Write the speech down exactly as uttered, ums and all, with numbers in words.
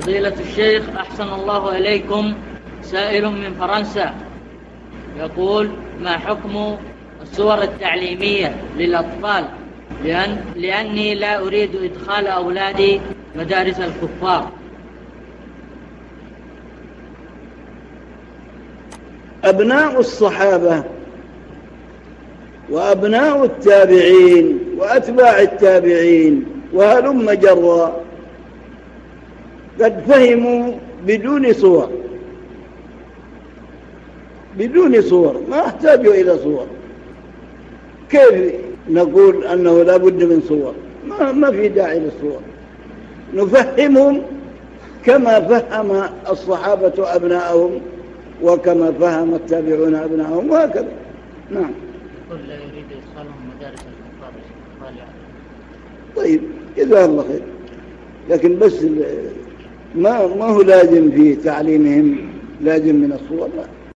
فضيلة الشيخ أحسن الله إليكم، سائل من فرنسا يقول: ما حكم الصور التعليمية للأطفال؟ لأن لأني لا أريد إدخال أولادي مدارس الكفار. أبناء الصحابة وأبناء التابعين وأتباع التابعين وهلم جرا قد فهموا بدون صور، بدون صور، ما احتاجوا إلى صور. كيف نقول أنه لا بد من صور؟ ما, ما في داعي للصور. نفهمهم كما فهم الصحابة أبناءهم وكما فهم التابعون أبناءهم وهكذا. نعم. قل لا يريد إدخالهم مدارس الكفار. طيب جزاه الله خير، لكن بس ما ما هو لازم في تعليمهم لازم من الصور، لا.